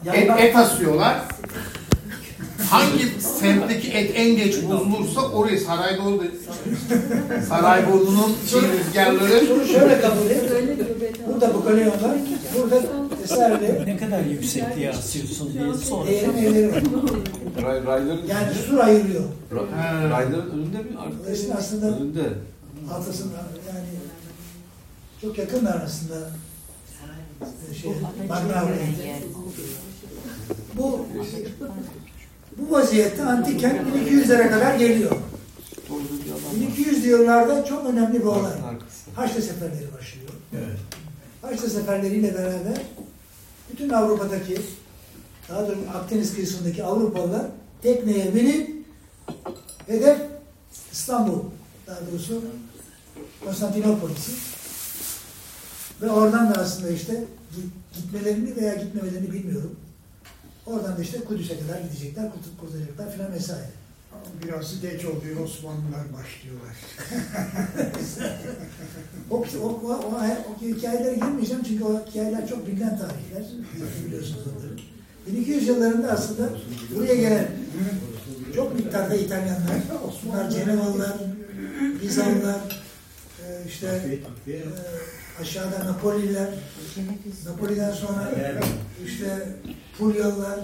Et asıyorlar. Hangi semtteki et en geç bozulursa orayı Sarayburnu'nun rüzgarları şöyle kabul et. Burada bu kalyon var. Burada eserle Ne kadar yüksekliğe asıyorsun diye sonra. evleri var. Rayların Yani sur ayırıyor. rayların önünde mi? Dolayısıyla aslında Önünde. altısında yani çok yakınlar aslında Barnava'ya. Bu vaziyette antik kent 1200'lere kadar geliyor. 1200'lü yıllarda çok önemli bir olay. Haçlı seferleri başlıyor. Evet. Haçlı seferleriyle beraber bütün Avrupa'daki, daha doğrusu Akdeniz kıyısındaki Avrupalılar tekneye binip hedef İstanbul, daha doğrusu Konstantinopolis'i ve oradan da aslında işte gitmelerini veya gitmemelerini bilmiyorum. Oradan da işte Kudüs'e kadar gidecekler, kurtulacaklar filan vesaire. Biraz geç oluyor, Osmanlılar başlıyorlar. O hikayelere girmeyeceğim çünkü o hikayeler çok bilinen tarihler. Biliyorsunuz onları. 1200 yıllarında aslında buraya gelen çok miktarda İtalyanlar, Osmanlılar, Cenevalılar, Bizanlılar, aşağıda Napoliler, Napoli'den sonra işte Pulyalılar,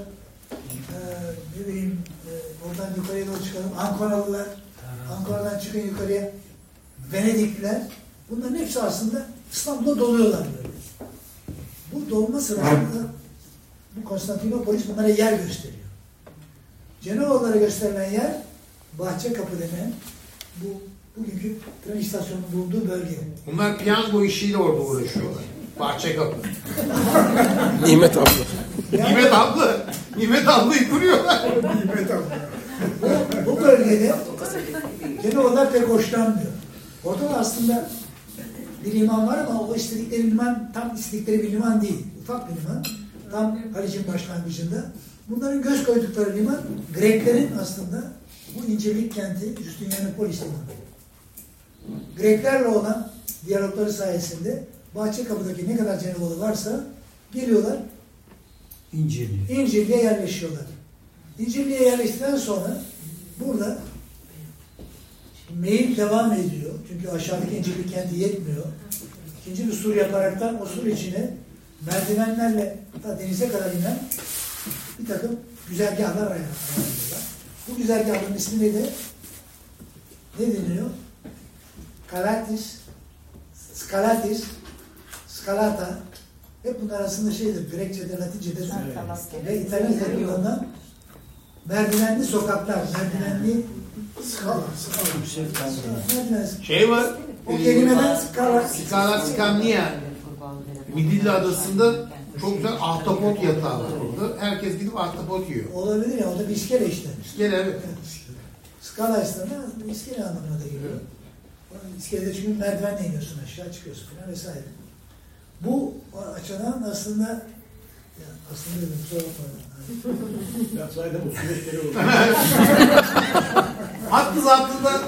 oradan yukarıya doğru çıkalım, Ankoralılar, Ankara'dan çıkın yukarıya, Venedikliler, bunların hepsi aslında İstanbul'da doluyorlar böyle. Bu dolma sırasında bu Konstantinopolis bunlara yer gösteriyor. Ceneva'lara gösterilen yer Bahçekapı denen bugünkü tren istasyonunun bulunduğu bölge. Bunlar piyango işiyle orada uğraşıyorlar. Bahçekapı. Nimet abla. Nimet ablayı kuruyorlar. Nimet abla. Bu bölgede Ceneva'lar pek hoşlanmıyor. Orada da aslında bir liman var ama o istedikleri liman tam istedikleri bir liman değil. Ufak bir liman. Tam Haliç'in başlangıcında. Bunların göz koydukları liman Greklerin aslında bu incelik kenti Justinianopolis limanı. Greklerle olan diyalogları sayesinde Bahçekapı'daki ne kadar Cenevalı varsa geliyorlar İncirli'ye yerleşiyorlar. İncirli'ye yerleştikten sonra burada meyil devam ediyor. Çünkü aşağıdaki İncirli kenti yetmiyor. İkinci bir sur yaparaktan o sur içine merdivenlerle denize kadar inen bir takım güzergahlar ayarlıyorlar. Bu güzergahların ismi de ne deniyor? Skalatis, Skalata. Hep bunlar aslında Grekçe'de, Latince'de ve İtalyance'de kullanılan merdivenli sokaklar, merdivenli skala. Var. O kelimeden Skala Skamnia. Midilli Adası'nda çok güzel ahtapot yatağı var orada. Herkes gidip ahtapot yiyor. Olabilir ya, o da bir iskele işte. İskele evet. Skala aslında iskele anlamına da geliyor. İskelede çünkü merdivenle iniyorsun aşağı çıkıyorsun falan vesaire. Bu açıdan aslında dedim kusura bakmayın. Ya sayede bu süreçleri olur. Hattı zattında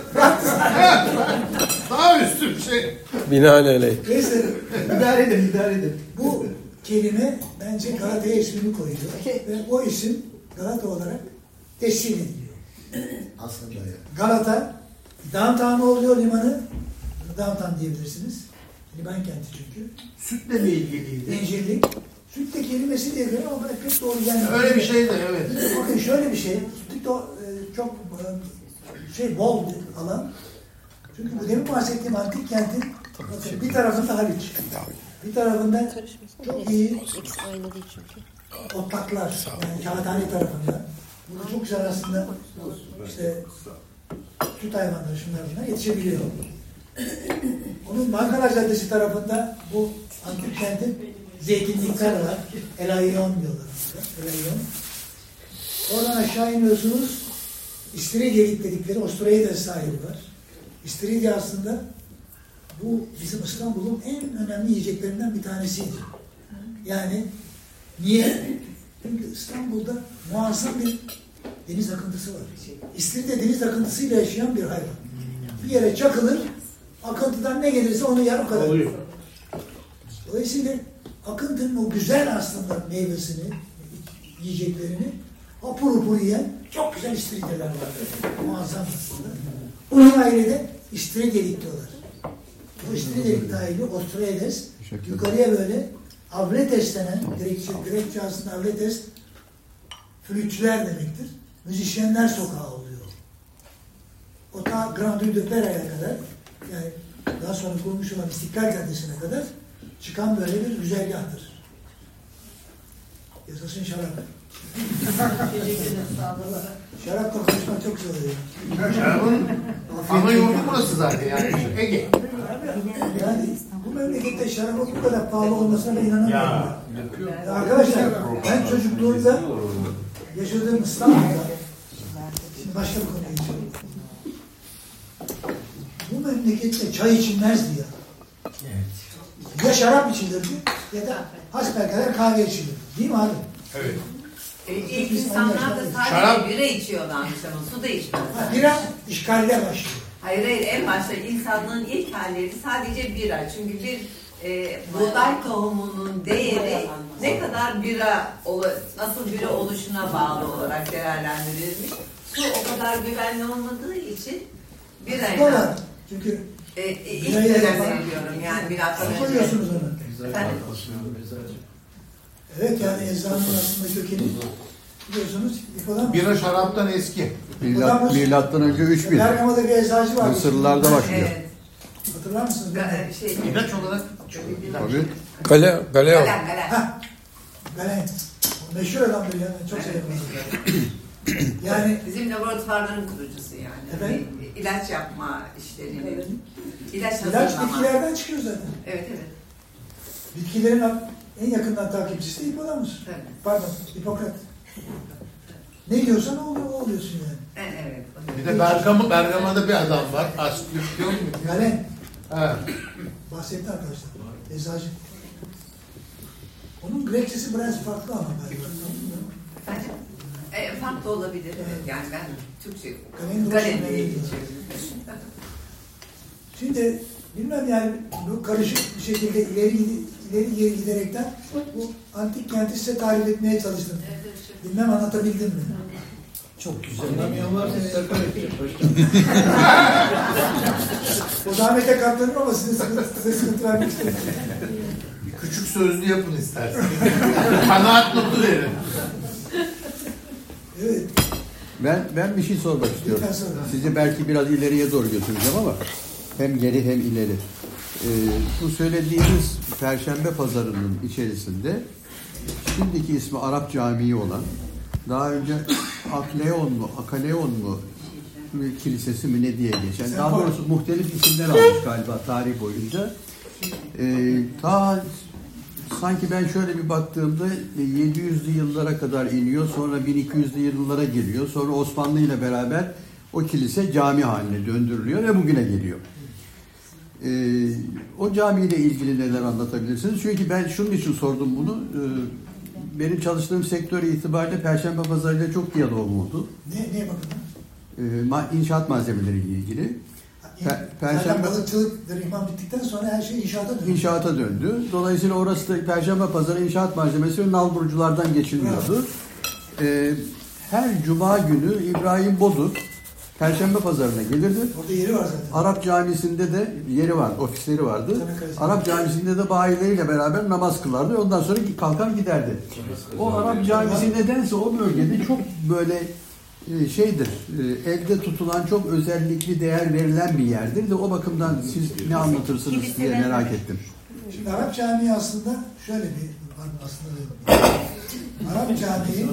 daha üstü bir şey. Binaenaleyh. Neyse. idare edin. Bu kelime bence Galata'ya ismini koyuyor. Ve o isim Galata olarak tescil ediliyor. Aslında ya. Galata, downtown oluyor limanı. Downtown diyebilirsiniz. Liman kenti çünkü. Sütle mi ilgiliydi? İncirlik. Süt de kelimesi diye göre ama pek doğru gelmiyor. Öyle bir şey de evet. Bakın şöyle bir şey. Sütlük de çok bol bir alan. Çünkü bu demin bahsettiğim antik kentin bakın, bir tarafında Haliç. Bir tarafında çok iyi otlaklar. Yani Kağıthane tarafında. Burada çok güzel aslında işte süt hayvanları şunlar bunlar yetişebiliyor. Onun Bankara Caddesi tarafında bu antik kentin zeytinlikler var. Elayon diyorlar. Elayon. Oradan aşağı iniyorsunuz. İstiridye dedikleri Ostroyeder sahili var. İstiridye aslında bu bizim İstanbul'un en önemli yiyeceklerinden bir tanesiydi. Yani niye? Çünkü İstanbul'da muazzam bir deniz akıntısı var. İstiridye deniz akıntısıyla yaşayan bir hayvan. Bir yere çakılır, akıntıdan ne gelirse onu yer o kadar. Oluyor. Dolayısıyla akıntının o güzel aslında meyvesini, yiyeceklerini hapur hapur yiyen çok güzel istiridyeler vardı. Muazzam aslında. Onun ailede istiridyelik diyorlar. Bu istiridyelik dahili Ostroides yukarıya böyle avletes denen, Grekçe aslında avletes flütçüler demektir. Müzisyenler sokağı oluyor. O ta Grand Rue de Pera'ya kadar, yani daha sonra kurulmuş olan İstiklal Caddesi'ne kadar çıkan böyle bir güzergahtır. Yasasın şarap. Şarapla konuşmak çok zor oluyor. Şarabın ana yurdu burası zaten yani. Ege. Yani bu memlekette şarabın bu kadar pahalı olmasına ben inanamıyorum. Ya arkadaşlar, ben çocukluğumda yaşadığım İstanbul'da, şimdi başka bir konuya geçiyorum. Bu memlekette çay içilmezdi ya. Ya şarap içilirdi ya da hasbelkader kahve içilirdi. Değil mi abi? Evet. İlk insanlar da sadece Şarap- bira içiyorlarmış ama su da içmezler. Bira işgalde başlıyor. Hayır en başta insanlığın ilk halleri sadece bira. Çünkü bir buğday tohumunun değeri ne kadar nasıl bira oluşuna bağlı olarak değerlendirilmiş. Su o kadar güvenli olmadığı için birayla. Dolar. Çünkü İlk birayı dönemde yapan- diyorum yani milattan önce. koyuyorsunuz onu. Efendim? Evet yani eczanın aslında kökeni biliyorsunuz İpo'dan Bira şaraptan eski. Milattan önce 3000. Bergama'da bir eczacı var. Mısırlılarda başlıyor. Evet. Hatırlar mısınız? İlaç olarak Tabii. Gale o. Galen. Galen. Meşhur adamdır ya. Ben çok severim. Yani Bizim laboratuvarların kurucusu yani. Efendim? İlaç yapma işlerini. İlaç ilaç hazırlama. bitkilerden çıkıyor zaten. Evet. Bitkilerin en yakından takipçisi de Hipodamus. Evet. Pardon, Hipokrat. Ne diyorsan o oluyorsun yani. Evet. bir de Bergama'da bir adam var. Asküp diyor mu? Galen. Ha. Bahsetti arkadaşlar. Eczacı. Onun Grekçesi biraz farklı ama galiba. Bence farklı olabilir. Evet. Yani ben Türkçe Galen Galen doğru. diye geçiyorum. Şimdi bilmem yani bu karışık bir şekilde ileri giderekten bu antik kenti size tarif etmeye çalıştım. Bilmem anlatabildim mi? Çok güzel. Anlamayan varsa sefer edecek baştan. O zahmete katlanır ama size sıkıntı vermek istedim. Küçük sözlü yapın isterseniz. Kanaat notu verin. Evet. Ben bir şey sormak istiyorum. Lütfen sorun. Sizi belki biraz ileriye doğru götüreceğim ama hem geri hem ileri. Bu söylediğiniz Perşembe Pazarı'nın içerisinde şimdiki ismi Arap Camii olan, daha önce Akaleon mu kilisesi mi ne diye geçen, daha doğrusu muhtelif isimler almış galiba tarih boyunca. Sanki ben şöyle bir baktığımda 700'lü yıllara kadar iniyor, sonra 1200'lü yıllara geliyor, sonra Osmanlı ile beraber o kilise cami haline döndürülüyor ve bugüne geliyor. O camiyle ilgili neler anlatabilirsiniz? Çünkü ben şunun için sordum bunu. Benim çalıştığım sektör itibariyle Perşembe Pazarı ile çok diyalogum oldu. Ne bakın? İnşaat malzemeleriyle ilgili. Zaten balıkçılık ve ihmal bittikten sonra her şey İnşaata döndü. Dolayısıyla orası da Perşembe Pazarı inşaat malzemesi ve nalburculardan geçiliyordu. Her cuma günü İbrahim Bodur Perşembe Pazarı'na gelirdi. Orada yeri var zaten. Arap Camisi'nde de yeri vardı, ofisleri vardı. Arap Camisi'nde de bayileriyle beraber namaz kılardı. Ondan sonra kalkar giderdi. O Arap Camisi nedense o bölgede çok böyle şeydir, elde tutulan çok özellikli değer verilen bir yerdir de o bakımdan siz ne anlatırsınız diye merak ettim. Şimdi Arap Camii aslında şöyle bir Arap Camii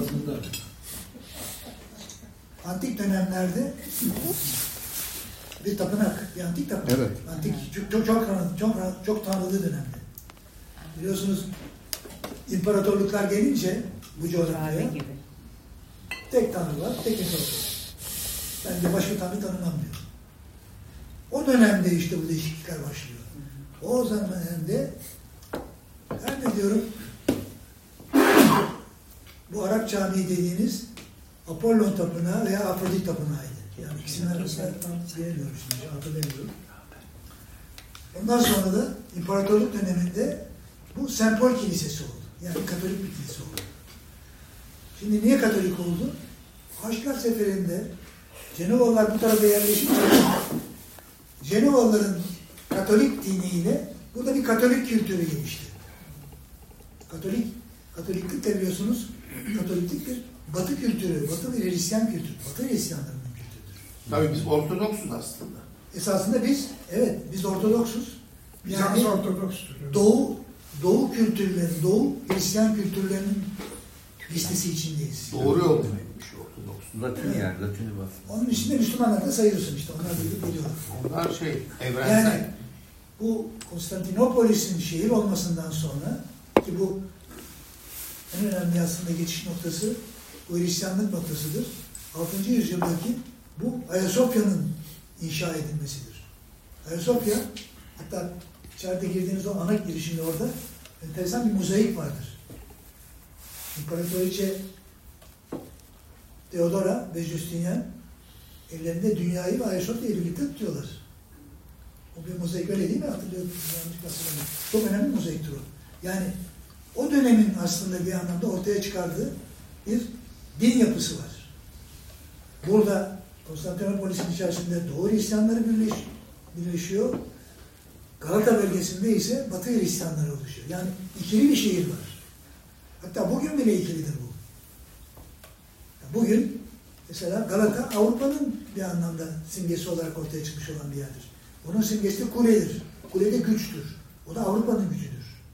antik dönemlerde bir tapınak, bir antik tapınak. Evet. Antik çok tanrılı dönemde. Biliyorsunuz imparatorluklar gelince bu coğrafyaya tek tanrı var, tek imparator. Bence başka tanrı tanınamıyor. O dönemde işte bu değişiklikler başlıyor. O dönemde ben de diyorum bu Arap Camii dediğiniz Apollon Tapınağı veya Afrodit Tapınağı'ydı. Yani ikisinin arasında tam diyemiyorum şimdi, hatırlamıyorum. Ondan sonra da imparatorluk döneminde bu Sempol Kilisesi oldu. Yani Katolik bir kilise oldu. Şimdi niye Katolik oldu? Haçlılar Seferi'nde Cenevizler bu tarafa yerleşince Cenevizlerin Katolik diniyle burada bir Katolik kültürü gelişti. Katoliklik de biliyorsunuz, Katoliklik bir Batı kültürü, Batı bir Hristiyan kültürü, Batı Hristiyanlarının kültürüdür. Tabii biz Ortodoksuz aslında. Esasında biz Ortodoksuz. Bizans Ortodokstur. Doğu kültürleri, Doğu Hristiyan kültürlerinin listesi içindeyiz. Doğru yol demekmiş Ortodoks. Latin yani, Latin'i bas. Onun içinde Müslümanlar da sayıyorsun işte. Onlar da geliyorlar. Onlar evrensel. Yani bu Konstantinopolis'in şehir olmasından sonra ki bu en önemli aslında geçiş noktası bu Hristiyanlık noktasıdır. 6. yüzyıldaki bu Ayasofya'nın inşa edilmesidir. Ayasofya, hatta içeride girdiğiniz o ana girişinde orada enteresan bir mozaik vardır. İmparatoriçe Theodora ve Justinian ellerinde dünyayı ve Ayasofya'yı birlikte tutuyorlar. O bir mozaik, öyle değil mi? Hatırlıyorum. Çok önemli bir mozaiktir o. Yani o dönemin aslında bir anlamda ortaya çıkardığı bir din yapısı var. Burada Konstantinopolis'in içerisinde Doğu Hristiyanları birleşiyor. Galata bölgesinde ise Batı Hristiyanları oluşuyor. Yani ikili bir şehir var. Hatta bugün bile ikilidir bu. Bugün mesela Galata Avrupa'nın bir anlamda simgesi olarak ortaya çıkmış olan bir yerdir. Onun simgesi de kuledir. Kule de güçtür. O da Avrupa'nın gücüdür.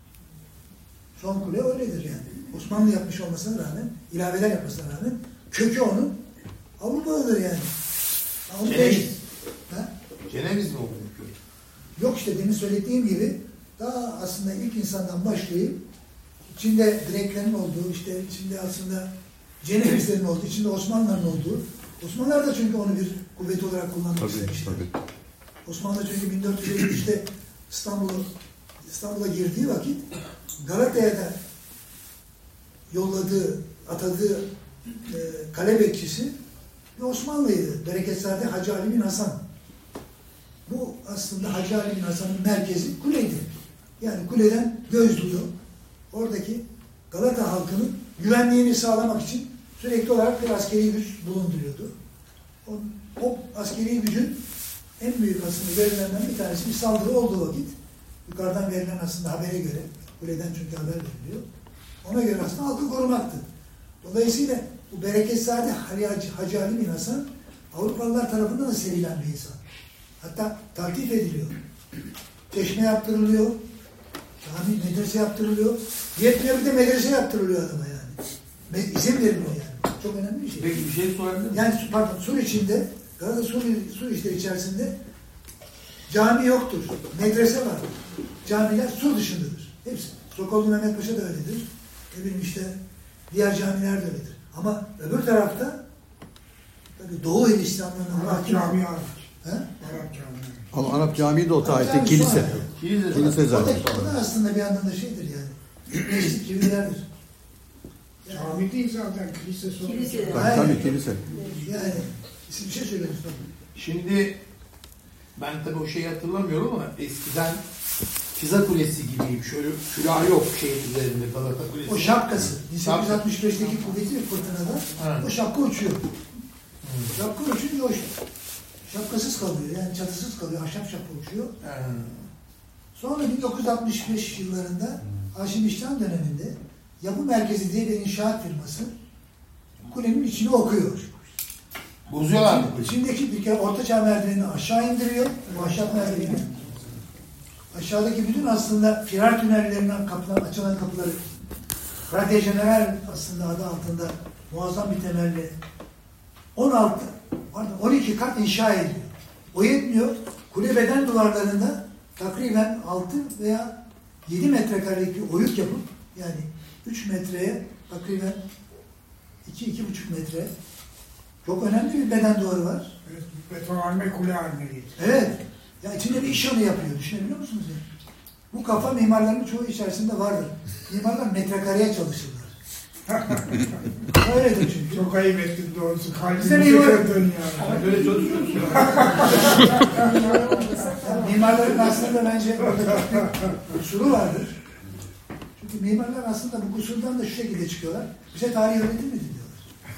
Son kule öyledir yani. Osmanlı yapmış olmasına rağmen, ilaveler yapmasına rağmen kökü onun Avrupa'dadır yani. Ceneviz. Ceneviz mi oluyor? Yok işte demin söylediğim gibi daha aslında ilk insandan başlayıp içinde Greklerin olduğu, işte içinde aslında Cenevizlerin olduğu, içinde Osmanlıların olduğu. Osmanlılar da çünkü onu bir kuvvet olarak kullanmak istemişler. Osmanlı çünkü 1453'te İstanbul'a girdiği vakit Galata'ya da yolladığı, atadığı kale bekçisi bir Osmanlıydı. Bereketsade Hacı Ali bin Hasan. Bu aslında Hacı Ali bin Hasan'ın merkezi kuleydi. Yani kuleden göz duyuyor. Oradaki Galata halkının güvenliğini sağlamak için sürekli olarak bir askeri güç bulunduruyordu. O askeri gücün en büyük aslında verilerinden bir tanesi bir saldırı olduğu vakit yukarıdan verilen aslında habere göre, kuleden çünkü haber veriliyor. Ona göre aslında halkı korumaktı. Dolayısıyla bu Bereketsade Hacı Ali bin Hasan Avrupalılar tarafından da sevilen bir insan. Hatta takip ediliyor. Çeşme yaptırılıyor. Cami, medrese yaptırılıyor. Yetmiyor, bir de medrese yaptırılıyor adama yani. İzin veriliyor yani. Çok önemli bir şey. Peki bir şey sorabilir miyim? Yani pardon, Sur içinde, Galata Sur işleri içerisinde cami yoktur. Medrese vardır. Camiler Sur dışındadır. Hepsi. Sokollu Mehmet Paşa da öyledir. Ne bileyim işte diğer camiler de öyledir. Ama öbür tarafta tabii Doğu Hristiyanlığının Arap Camii hariç. He? Arap Camii. Ama Arap Camii de o tarihte Arap kilise. Camii Kilise O zaten. da aslında bir anlamda şeydir yani. Gençlik gibilerdir. Yani, Cami değil zaten, kilise sonra. Kilise. Tabii kilise. yani siz bir şey söylediniz. Şimdi ben tabii o şeyi hatırlamıyorum ama eskiden Pisa Kulesi gibiyim. Şöyle külahı yok şeyin üzerinde Galata Kulesi. O şapkası. 1865'teki kuvvetli bir fırtınada Evet. o şapka uçuyor. Şapka uçunca o şapkasız kalıyor. Yani çatısız kalıyor. Ahşap şapka uçuyor. Sonra 1965 yıllarında Haşim İşcan döneminde Yapı Merkezi diye bir inşaat firması kulenin içini okuyor. Bozuyorlar mı? İçindeki bir kere ortaçağ merdivenini aşağı indiriyor. Bu ahşap merdiveni. Aşağıdaki bütün aslında firar tünellerinden açılan kapıları Radyo General aslında adı altında muazzam bir temelle 12 kat inşa ediliyor. O yetmiyor. Kule beden duvarlarında takriben 6 veya 7 metrekarelik bir oyuk yapıp yani 3 metreye takriben 2-2,5 metre çok önemli bir beden duvarı var. Evet, betonarme kule haline getirdi. Evet. Ya içinde bir iş yanı yapıyor. Düşünebiliyor musunuz ya? Bu kafa mimarların çoğu içerisinde vardır. Mimarlar metrekareye çalışırlar. Öyledir çünkü. Çok ayıp ettin doğrusu. Sen Kalbimizi iyi bak. kırdın ya. Böyle çalışıyor musun? Yani mimarların aslında bence orada bir kusuru vardır. Çünkü mimarlar aslında bu kusurdan da şu şekilde çıkıyorlar. Bize tarih öğretilmedi diyor.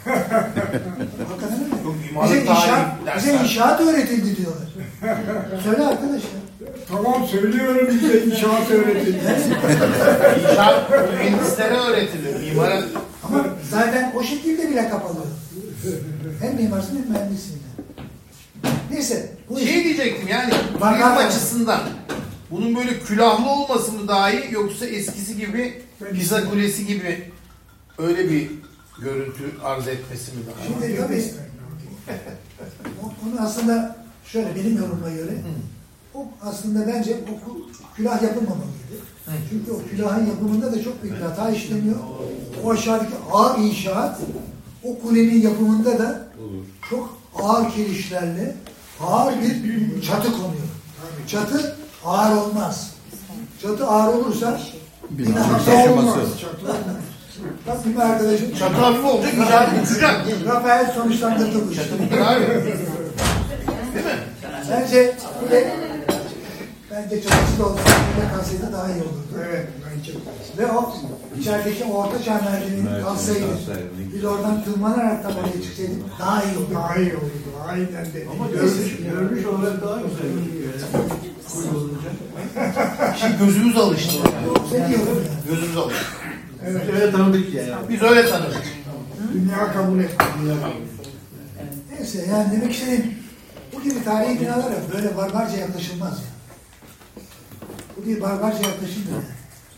Hakikaten öyle. Yok, Bize mimarlık inşaat, tarihi bize dersler. inşaat öğretildi diyorlar. Söyle arkadaşlar. Tamam söylüyorum bize inşaat öğretildi. İnşaat mühendislere öğretilir. Mimara Ama zaten o şekilde bile kapalı. Hem mimarsın hem mühendissin. Neyse. Bu şey diyecektim yani Bak- turizm açısından bunun böyle külahlı olması mı daha iyi yoksa eskisi gibi Pisa Kulesi gibi öyle bir görüntü arz etmesi mi daha iyi? Şimdi tabii onu aslında şöyle benim yorumuma göre o aslında bence o külah yapılmamalıydı. Çünkü o külahın yapımında da çok büyük bir hata işleniyor. O aşağıdaki ağır inşaat o kulenin yapımında da çok ağır kirişlerle ağır bir çatı konuyor. Çatı ağır olmaz. Çatı ağır olursa Binanın taşıması. bak bir arkadaşım Çatı hafif olacak, icari uçacak. Rafael sonuçlandırdı bu işi. Çatı budur abi. Değil mi? Bence çatısı da olsa kule kalsaydı daha iyi olurdu. Evet bence. Ve o içerideki orta çağ merdiveninin kalsaydı, biz oradan tırmanarak da oraya çıksaydık daha iyi olurdu. Daha iyi olurdu. Aynen dedi. Ama görmüş olarak daha güzel gözüküyor yani. Kurulunca. Şimdi gözümüz alıştı. Seni yiyorum yani. Gözümüz alıştı. Evet. Öyle tanıdık yani. Biz öyle tanıdık. Dünya kabul etti. Neyse yani demek istediğim bu gibi tarihi binalara böyle barbarca yaklaşılmaz ya. Bu bir barbarca yaklaşılmıyor yani.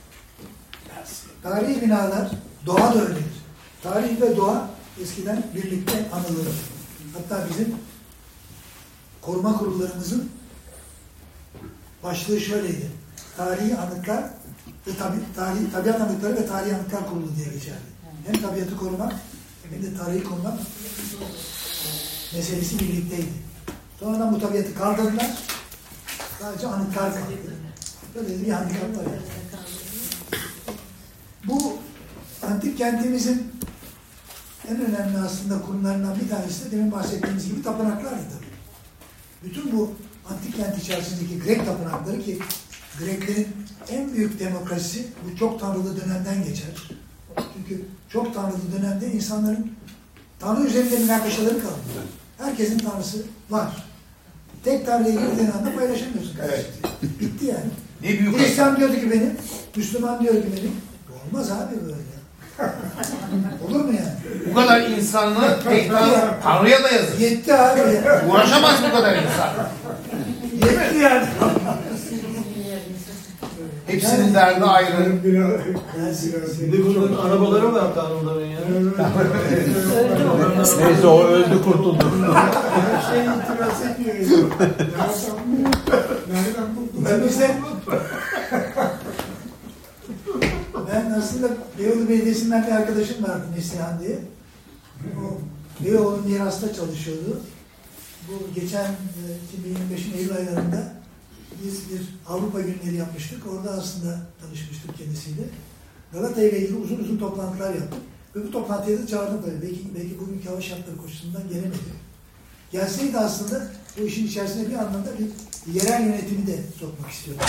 Tarihi binalar doğa da öyledir. Tarih ve doğa eskiden birlikte anılır. Hatta bizim koruma kurullarımızın başlığı şöyleydi. Tarihi anıtlar ve tabiat anıtları ve tarihi anıtlar kurulu diye geçerdi. Hem tabiatı korumak hem de tarihi korumak meselesi birlikteydi. Sonradan bu tabiatı kaldırdılar. Sadece anıtlar kaldı. Böyle bir handikap var. Bu antik kentimizin en önemli aslında kurumlarından bir tanesi de demin bahsettiğimiz gibi tapınaklardı tabii. Bütün bu antik kent içerisindeki Grek tapınakları ki Greklerin en büyük demokrasisi bu çok tanrılı dönemden geçer. Çünkü çok tanrılı dönemde insanların tanrı üzerinde münakaşaları kalmıyor. Herkesin tanrısı var. Tek tanrıya girdiğin anda paylaşamıyorsun kardeşim. Evet. Bitti yani. Ne büyük Hristiyan diyordu ki benim, Müslüman diyor ki benim. Olmaz abi böyle. Olur mu yani? Bu kadar insanlığı tek Tanrı'ya da yazır. Yetti abi ya. Uğraşamaz bu kadar insan. Yetti yani. Hepsinin derdi ayrı. Şimdi bunların arabaları var tanrıların ya. Neyse o öldü kurtuldu. Her şeyi itiraz etmiyor. Nereden buldun? Ben aslında Beyoğlu Belediyesi'nden bir arkadaşım vardı Neslihan diye. O Beyoğlu Miras'ta çalışıyordu. Bu geçen 2025'in Eylül aylarında biz bir Avrupa günleri yapmıştık. Orada aslında tanışmıştık kendisiyle. Galata ile ilgili uzun uzun toplantılar yaptık. Ve bu toplantıya da çağırdım tabii. Belki bugünkü hava şartları koşulundan gelemedi. Gelseydi aslında bu işin içerisine bir anlamda bir yerel yönetimi de sokmak istiyorum.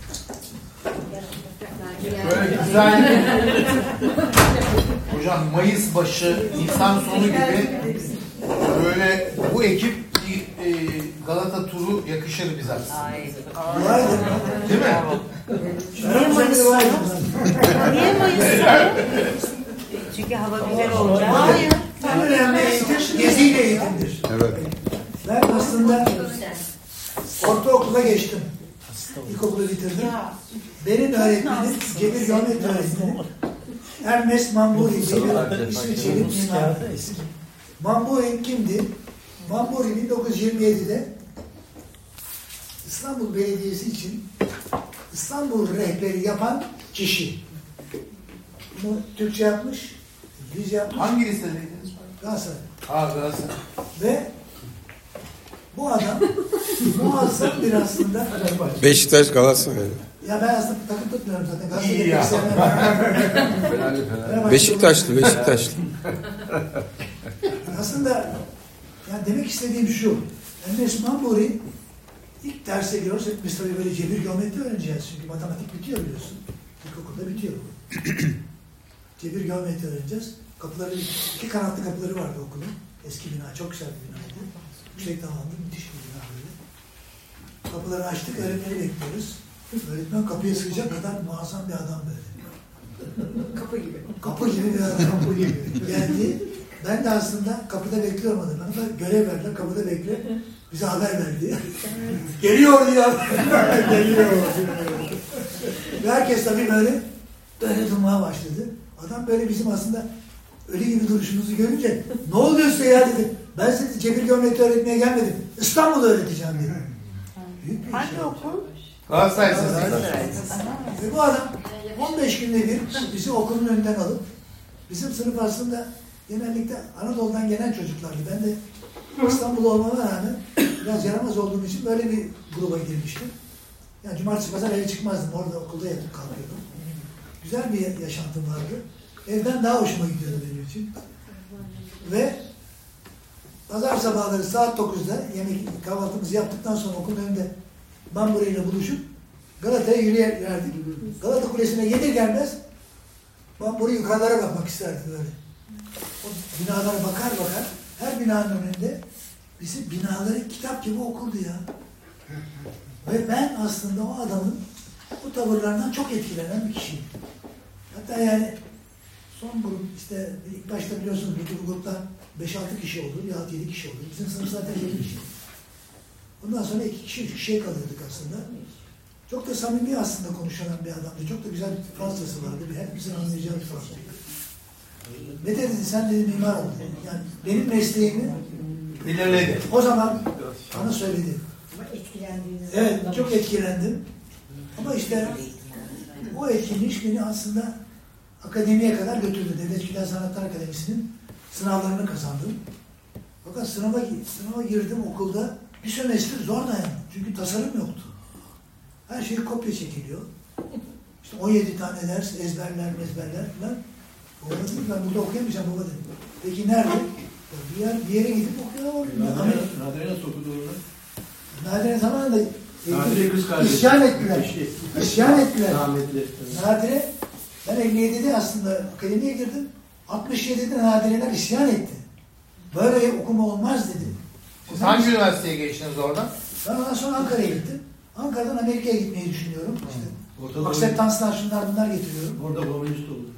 Böyle güzel hocam Mayıs başı, Nisan sonu gibi böyle bu ekip bir Galata turu yakışır bize aslında. Ay. Vay Değil mi? Niye Mayıs Niye Mayıs'ta? Çünkü hava güzel olacak. Hayır. En önemli eğitim geziyle eğitimdir. Evet. Ben aslında ortaokula geçtim. İlkokulu bitirdim. Benim öğretmenim, Cebir Geometri öğretmenim. Ernest Mambouri diye bir İsviçreli mimar. Mambouri kimdi? Mambouri 1927'de İstanbul Belediyesi için İstanbul rehberi yapan kişi. Bunu Türkçe yapmış, İngilizce yapmış. Hangi listedeydiniz? Galatasaray. Galatasaray. Ve bu adam muazzam bir aslında Beşiktaş Galatasaray. ya ben aslında takım tutmuyorum zaten. İyi ya. Beşiktaşlı. Aslında yani demek istediğim şu. Ernest Mambouri ilk derse giriyoruz. Biz tabii böyle cebir geometri öğreneceğiz. Çünkü matematik bitiyor biliyorsun. İlkokulda bitiyor bu. Cebir geometri öğreneceğiz. Kapıları, 2 kanatlı kapıları vardı okulun. Eski bina, çok güzel bir binaydı. Yüksek tavanlı, müthiş bir bina böyle. Kapıları açtık, öğretmeni bekliyoruz. Öğretmen kapıya sığacak kadar muazzam bir adam böyle. Kapı gibi. Kapı gibi bir adam. Kapı gibi. Geldi. Ben de aslında kapıda bekliyorum adamı. Bana da görev verdiler, kapıda bekle. Bize haber verdi. Geliyor diyor. Geliyor. Ve herkes tabii böyle durmaya başladı. Adam böyle bizim aslında ölü gibi duruşumuzu görünce ne oluyor size ya dedi. Ben size cebir geometri öğretmeye gelmedim. İstanbul'u öğreteceğim dedi. Büyük bir Hangi şey. okul? Galatasaray Ve bu adam 15 günde bir bizi okulun önünden alıp bizim sınıf aslında genellikle Anadolu'dan gelen çocuklardı. Ben de İstanbul'da olmama rağmen biraz yaramaz olduğum için böyle bir gruba girmiştim. Yani cumartesi pazar eve çıkmazdım. Orada okulda yatıp kalkıyordum. Güzel bir yaşantım vardı. Evden daha hoşuma gidiyordu benim için. Ve pazar sabahları saat 9'da yemek kahvaltımızı yaptıktan sonra okulun önünde Bamburi ile buluşup Galata'ya yürüyerdik. Galata Kulesi'ne gelir gelmez Bamburi yukarılara bakmak isterdi böyle. O binalara bakar her binanın önünde bizi binaları kitap gibi okurdu ya. Ve ben aslında o adamın bu tavırlarından çok etkilenen bir kişiyim. Hatta yani son grup işte ilk başta biliyorsunuz bu grupta 5-6 kişi olur ya 7 kişi olur. Bizim sınıf zaten 7 kişi. Ondan sonra 2 kişi 3 kişiye kalıyorduk aslında. Çok da samimi aslında konuşan bir adamdı. Çok da güzel bir Fransızcası vardı. Hepimizin anlayacağı bir Fransızca. Mete dedi sen dedi mimar ol. Yani benim mesleğimi belirledi. O zaman bana söyledi. Etkilendiğiniz. Evet çok etkilendim. Ama işte o etkinlik beni aslında akademiye kadar götürdü. Devlet Kültür Sanatlar Akademisi'nin sınavlarını kazandım. Fakat sınava girdim okulda. Bir sömestr zor dayandım. Çünkü tasarım yoktu. Her şey kopya çekiliyor. İşte 17 tane ders, ezberler falan. Baba dedim ben burada okuyamayacağım baba dedim. Peki nerede? Bir yere gidip okuyorlar. Nadire nasıl okudu orada? Nadire zamanında Nadire kız kardeşi. İsyan ettiler. İsyan ettiler. Rahmetli. Nadire, ben 57'de aslında akademiye girdim. 67'de Nadireler isyan etti. Böyle okuma olmaz dedi. Siz hangi üniversiteye geçtiniz oradan? Ben ondan sonra Ankara'ya gittim. Ankara'dan Amerika'ya gitmeyi düşünüyorum. İşte Orada akseptanslar şunlar bunlar getiriyorum. Orada komünist oldu.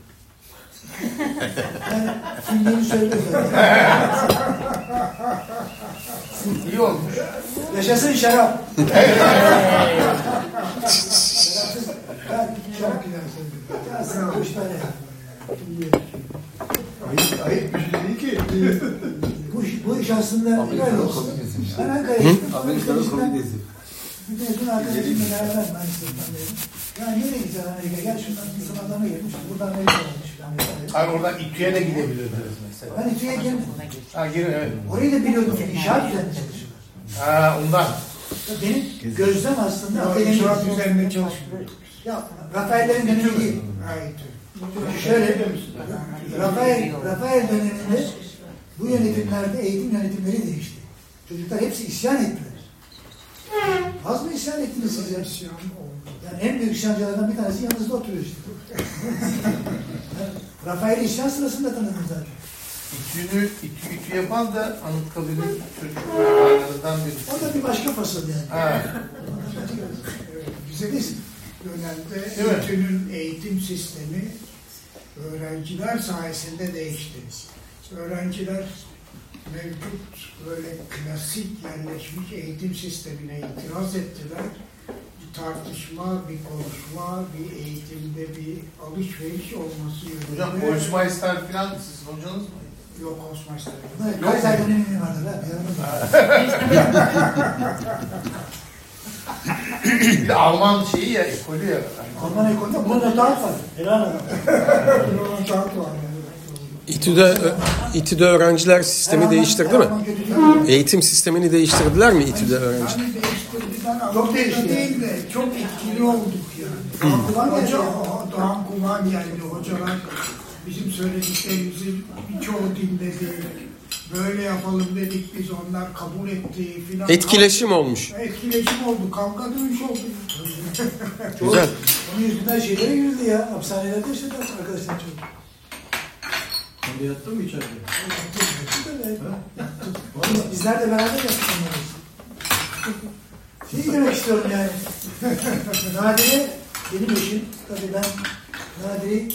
Yani kimliğini söylüyor zaten. İyi olmuş. Yaşasın şarap. Çok güzel söyledin. Ya sen bu işler ya. Ayıp bir şey değil ki. Bu iş aslında böyle olsun. Ben Ankara'ya gittim. Amerika'nın komünizmi. Bir mezun arkadaşımla beraber ben sınıftandaydım. Ya nereye gideceğiz Amerika? Gel şuradan sınavlarına gelmiş. Burada Amerika olmuş. Hayır oradan İTÜ'ye de gidebilirdiniz mesela. Ben İTÜ'ye girdim. Ha girin evet. Orayı da biliyordum. İnşaat üzerinde çalışıyorlar. Ha ondan. Ya benim gözlem aslında akademik. İnşaat üzerinde çalışmıyor. Ya Rafael'lerin dönemi değil. Hayır. Şöyle, Rafael döneminde bu yönetimlerde eğitim yönetimleri değişti. Çocuklar hepsi isyan ettiler. Az mı isyan ettiniz siz ya? İsyan oldu. Yani en büyük isyancılardan bir tanesi yanınızda oturuyor işte. Yani Rafael'i isyan sırasında tanıdım zaten. İTÜ yapan da Anıtkabir'in çocuklarından birisi. O da bir başka fasıl yani. Ha. Bize dönemde Değil mi? İTÜ'nün eğitim sistemi öğrenciler sayesinde değişti. Öğrenciler mevcut böyle klasik yerleşmiş eğitim sistemine itiraz ettiler. Bir tartışma, bir konuşma, bir eğitimde bir alışveriş olması yönünde. Hocam Holzmeister falan sizin hocanız mı? Yok Holzmeister. Kaiser dönemi vardır ha. Bir de Alman şeyi ya, ekolü ya. Alman ekolünde bunun da var. Helal adam. Bunun şartı var. İTÜ'de öğrenciler sistemi değiştirdi mi? Eğitim sistemini değiştirdiler mi İTÜ'de öğrenciler? Yani değiştirdiler Çok çok değişti. değil de çok etkili olduk yani. Doğan Kuman geldi hocalar. Bizim söylediklerimizi birçoğu dinledi. Böyle yapalım dedik biz onlar kabul etti filan. Etkileşim olmuş. Etkileşim oldu. Kavga dövüş oldu. Güzel. Onun yüzünden şeylere girdi ya. Hapishanelerde yaşadı arkadaşlar çok. Sen de yattın mı içeride? Vallahi bizler de beraber yaptık onları. Şey demek istiyorum yani. Nadire benim eşim. Tabii ben Nadire'yi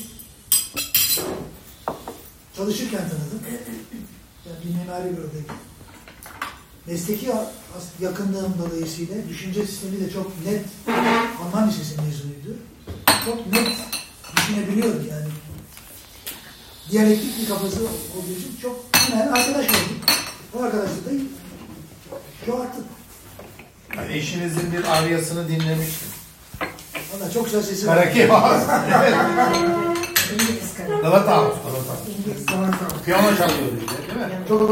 çalışırken tanıdım. Yani bir mimari bürodayım. Mesleki yakınlığım dolayısıyla düşünce sistemi de çok net. Alman Lisesi mezunuydu. Çok net düşünebiliyordu yani. Diyalektik bir kafası olduğu için çok hemen arkadaş olduk. Bu arkadaşlık da şu artık. Ben eşinizin bir aryasını dinlemiştim. Valla çok güzel sesi var. Karaki var. İngiliz kadın. Galata House. İngiliz zaman Piyano çalıyor değil mi? Çok